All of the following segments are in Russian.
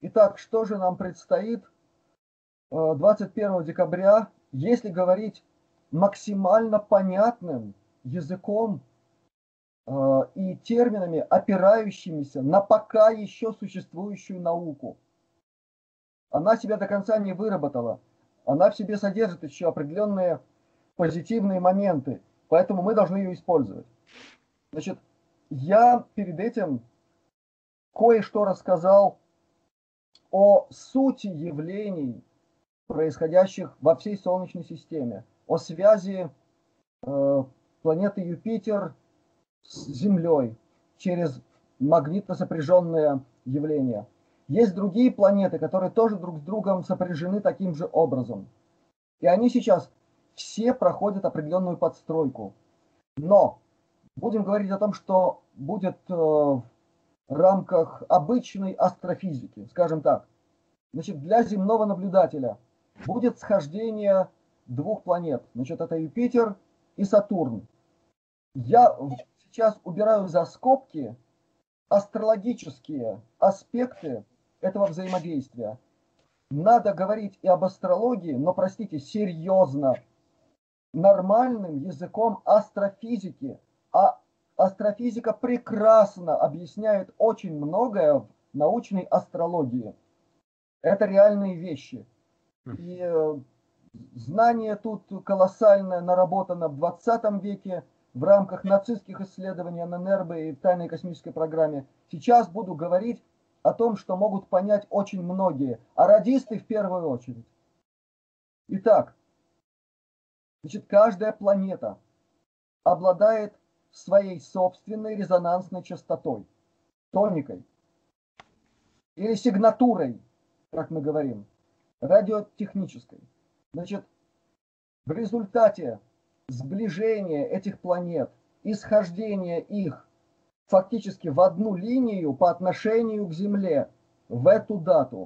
Итак, что же нам предстоит 21 декабря, если говорить максимально понятным языком и терминами, опирающимися на пока еще существующую науку? Она себя до конца не выработала. Она в себе содержит еще определенные позитивные моменты, поэтому мы должны ее использовать. Значит, я перед этим кое-что рассказал о сути явлений, происходящих во всей Солнечной системе, о связи планеты Юпитер с Землей через магнитно сопряженное явление. Есть другие планеты, которые тоже друг с другом сопряжены таким же образом. И они сейчас все проходят определенную подстройку. Но будем говорить о том, что будет в рамках обычной астрофизики, скажем так. Значит, для земного наблюдателя будет схождение двух планет. Значит, это Юпитер и Сатурн. Я сейчас убираю за скобки астрологические аспекты этого взаимодействия. Надо говорить и об астрологии, но, простите, серьезно, нормальным языком астрофизики. А астрофизика прекрасно объясняет очень многое в научной астрологии. Это реальные вещи. И знание тут колоссальное наработано в 20 веке в рамках нацистских исследований ННРБ и в тайной космической программе. Сейчас буду говорить о том, что могут понять очень многие, а радисты в первую очередь. Итак, значит, каждая планета обладает своей собственной резонансной частотой, тоникой или сигнатурой, как мы говорим, радиотехнической. Значит, в результате сближения этих планет и схождения их фактически в одну линию по отношению к Земле в эту дату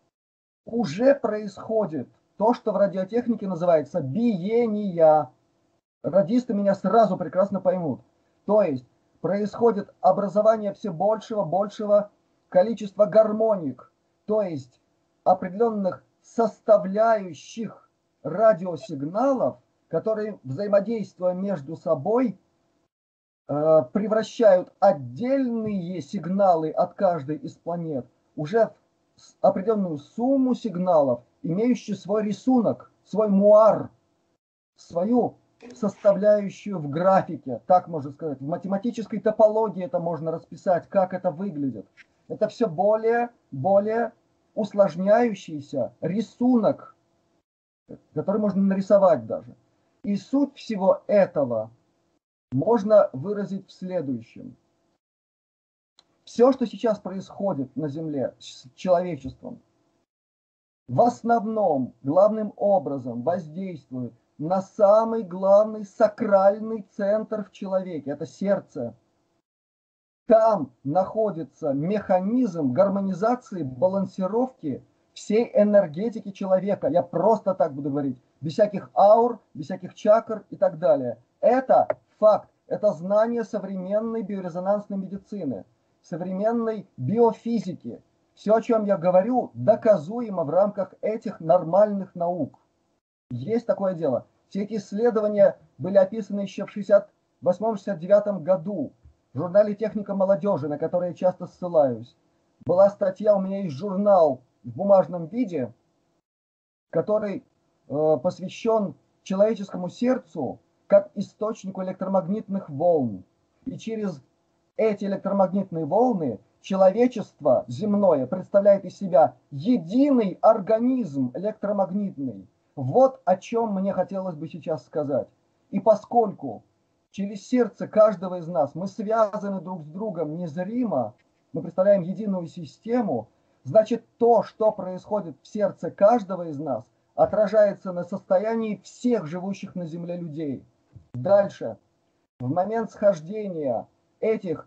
уже происходит то, что в радиотехнике называется биения. Радисты меня сразу прекрасно поймут. То есть происходит образование все большего количества гармоник, то есть определенных составляющих радиосигналов, которые, взаимодействуя между собой, превращают отдельные сигналы от каждой из планет уже в определенную сумму сигналов, имеющую свой рисунок, свой муар, свою составляющую в графике, так можно сказать. В математической топологии это можно расписать, как это выглядит. Это все более усложняющийся рисунок, который можно нарисовать даже. И суть всего этого можно выразить в следующем. Все, что сейчас происходит на Земле с человечеством, в основном, главным образом воздействует на самый главный сакральный центр в человеке, это сердце. Там находится механизм гармонизации, балансировки всей энергетики человека. Я просто так буду говорить, без всяких аур, без всяких чакр и так далее. Это факт, это знание современной биорезонансной медицины, современной биофизики. Все, о чем я говорю, доказуемо в рамках этих нормальных наук. Есть такое дело. Все эти исследования были описаны еще в 1968-1969 году в журнале «Техника молодежи», на который я часто ссылаюсь. Была статья, у меня есть журнал в бумажном виде, который посвящен человеческому сердцу как источнику электромагнитных волн. И через эти электромагнитные волны человечество земное представляет из себя единый организм электромагнитный. Вот о чем мне хотелось бы сейчас сказать. И поскольку через сердце каждого из нас мы связаны друг с другом незримо, мы представляем единую систему, значит, то, что происходит в сердце каждого из нас, отражается на состоянии всех живущих на Земле людей. Дальше. В момент схождения этих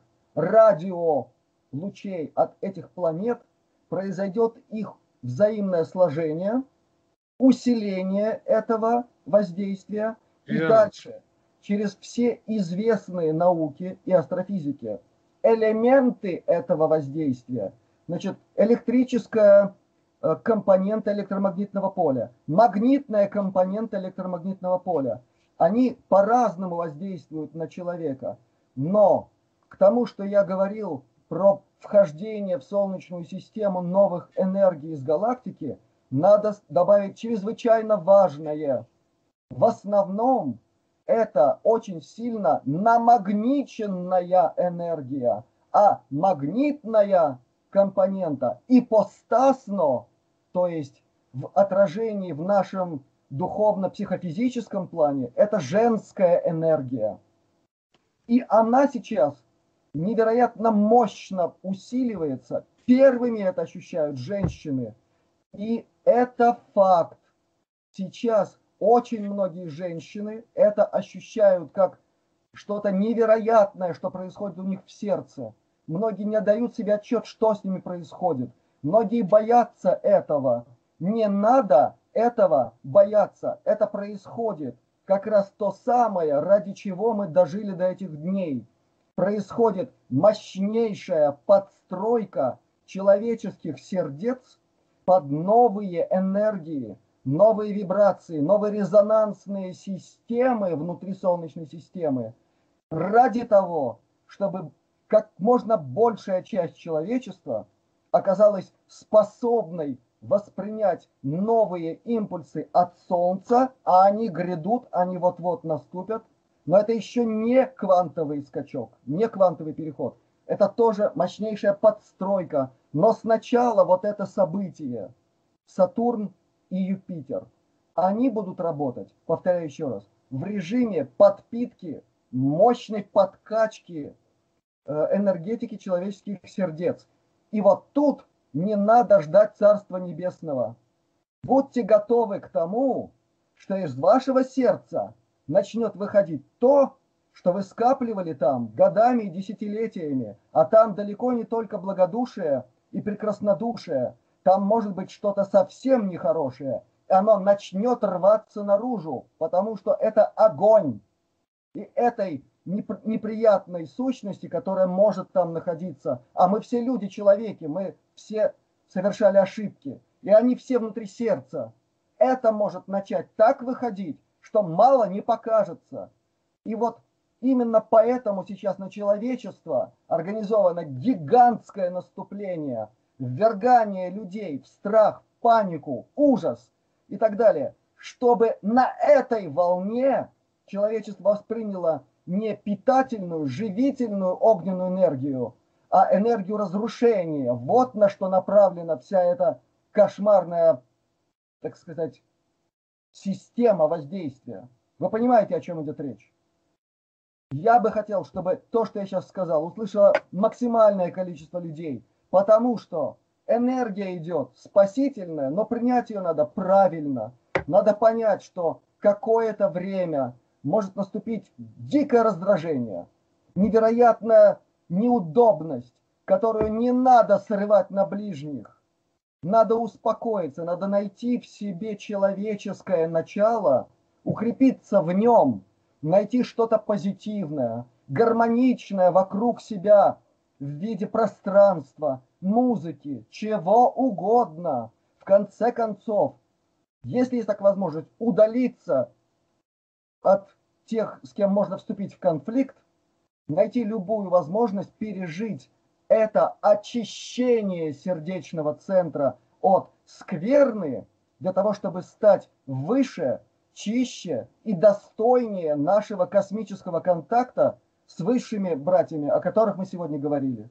радиолучей от этих планет произойдет их взаимное сложение, усиление этого воздействия. И дальше, через все известные науки и астрофизики, элементы этого воздействия Значит, электрическая компонента электромагнитного поля, магнитная компонента электромагнитного поля. Они по-разному воздействуют на человека. Но к тому, что я говорил про вхождение в Солнечную систему новых энергий из галактики, надо добавить чрезвычайно важное. В основном это очень сильно намагниченная энергия, а магнитная компонента ипостасно, то есть в отражении в нашем духовно-психофизическом плане, это женская энергия. И она сейчас невероятно мощно усиливается. Первыми это ощущают женщины. И это факт. Сейчас очень многие женщины это ощущают как что-то невероятное, что происходит у них в сердце. Многие не отдают себе отчет, что с ними происходит. Многие боятся этого. Не надо этого бояться. Это происходит. Как раз то самое, ради чего мы дожили до этих дней. Происходит мощнейшая подстройка человеческих сердец под новые энергии, новые вибрации, новые резонансные системы внутри Солнечной системы. Ради того, чтобы как можно большая часть человечества оказалась способной воспринять новые импульсы от Солнца, а они грядут, они вот-вот наступят. Но это еще не квантовый скачок, не квантовый переход. Это тоже мощнейшая подстройка. Но сначала вот это событие, Сатурн и Юпитер, они будут работать, повторяю еще раз, в режиме подпитки, мощной подкачки энергетики человеческих сердец. И вот тут не надо ждать Царства Небесного. Будьте готовы к тому, что из вашего сердца начнет выходить то, что вы скапливали там годами и десятилетиями, а там далеко не только благодушие и прекраснодушие, там может быть что-то совсем нехорошее, и оно начнет рваться наружу, потому что это огонь. И этой неприятной сущности, которая может там находиться, а мы все люди, человеки, мы все совершали ошибки, и они все внутри сердца, это может начать так выходить, что мало не покажется. И вот именно поэтому сейчас на человечество организовано гигантское наступление, ввергание людей в страх, панику, ужас и так далее, чтобы на этой волне человечество восприняло не питательную, живительную огненную энергию, а энергию разрушения. Вот на что направлена вся эта кошмарная, так сказать, система воздействия. Вы понимаете, о чем идет речь? Я бы хотел, чтобы то, что я сейчас сказал, услышало максимальное количество людей, потому что энергия идет спасительная, но принять ее надо правильно. Надо понять, что какое-то время может наступить дикое раздражение, невероятная неудобность, которую не надо срывать на ближних. Надо успокоиться, надо найти в себе человеческое начало, укрепиться в нем, найти что-то позитивное, гармоничное вокруг себя в виде пространства, музыки, чего угодно. В конце концов, если есть такая возможность, удалиться от тех, с кем можно вступить в конфликт, найти любую возможность пережить это очищение сердечного центра от скверны для того, чтобы стать выше, чище и достойнее нашего космического контакта с высшими братьями, о которых мы сегодня говорили.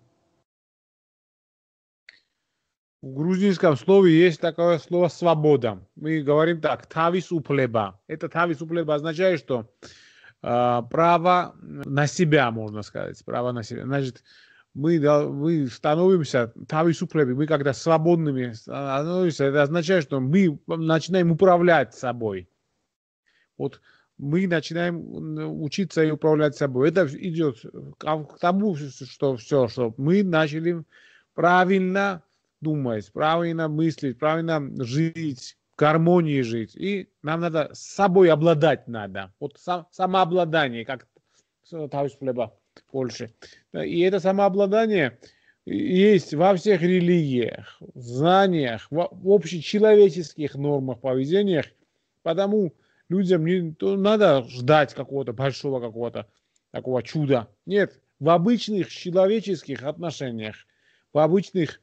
В грузинском слове есть такое слово «свобода». Мы говорим так, «тавис уплеба». Это «тавис уплеба» означает, что право на себя, можно сказать, право на себя. Значит, мы становимся «тавис уплеби», мы когда свободными становимся, это означает, что мы начинаем управлять собой. Вот мы начинаем учиться и управлять собой. Это идет к тому, что все, что мы начали правильно думать, правильно мыслить, правильно жить, в гармонии жить. И нам надо с собой обладать надо. Вот самообладание, как тавиш хлеба больше. И это самообладание есть во всех религиях, знаниях, в общечеловеческих нормах, поведениях, потому людям не то надо ждать какого-то большого какого-то такого чуда. Нет, в обычных человеческих отношениях, в обычных,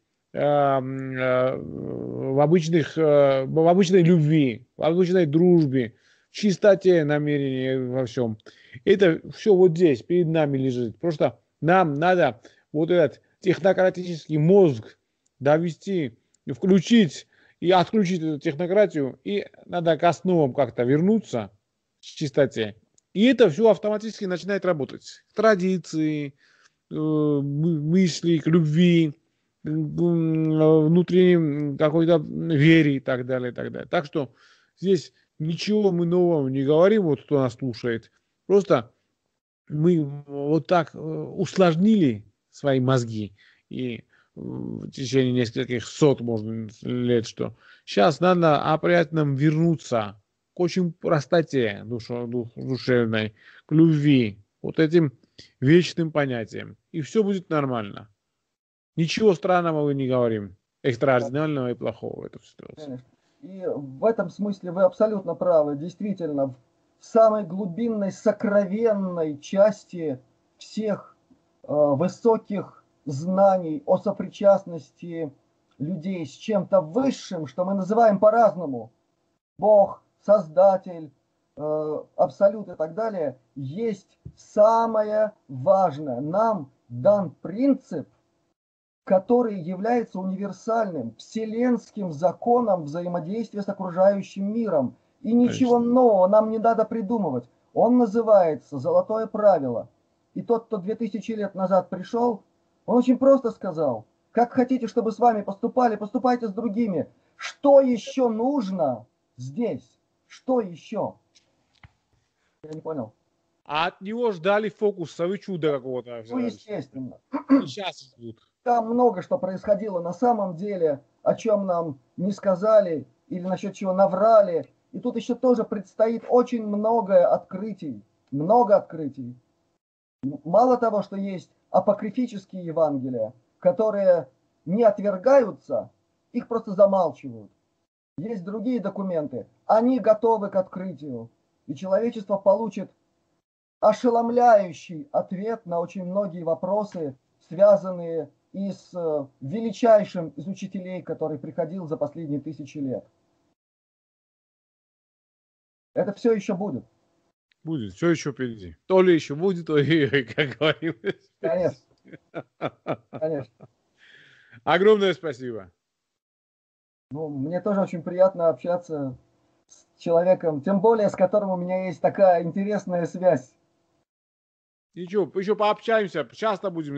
в обычной любви, в обычной дружбе, в чистоте намерений во всем. Это все вот здесь, перед нами лежит. Просто нам надо вот этот технократический мозг довести, включить и отключить эту технократию, и надо к основам как-то вернуться в чистоте. И это все автоматически начинает работать. К традиции, мысли, к любви, внутренней какой-то вере и так далее, и так далее. Так что здесь ничего мы нового не говорим, вот кто нас слушает. Просто мы вот так усложнили свои мозги и в течение нескольких сот, можно лет, что сейчас надо опять нам вернуться к очень простоте душевной, к любви, вот этим вечным понятиям. И все будет нормально. Ничего странного мы не говорим, экстраординарного и плохого в этой ситуации. Конечно. И в этом смысле вы абсолютно правы. Действительно, в самой глубинной, сокровенной части всех высоких знаний о сопричастности людей с чем-то высшим, что мы называем по-разному, Бог, Создатель, Абсолют и так далее, есть самое важное. Нам дан принцип, который является универсальным, вселенским законом взаимодействия с окружающим миром. И ничего нового нам не надо придумывать. Он называется «Золотое правило». И тот, кто 2000 лет назад пришел, он очень просто сказал: как хотите, чтобы с вами поступали, поступайте с другими. Что еще нужно здесь? Что еще? Я не понял. А от него ждали фокуса и чуда какого-то. Ну, естественно. И сейчас ждут. Там много что происходило на самом деле, о чем нам не сказали или насчет чего наврали. И тут еще тоже предстоит очень много открытий. Много открытий. Мало того, что есть апокрифические Евангелия, которые не отвергаются, их просто замалчивают. Есть другие документы, они готовы к открытию. И человечество получит ошеломляющий ответ на очень многие вопросы, связанные и с величайшим из учителей, который приходил за последние 1000 лет. Это все еще будет. Будет, все еще впереди. То ли еще будет, то ли, как говорилось. Конечно. Конечно. Огромное спасибо. Ну, мне тоже очень приятно общаться с человеком, тем более с которым у меня есть такая интересная связь. Ничего, еще пообщаемся, часто будем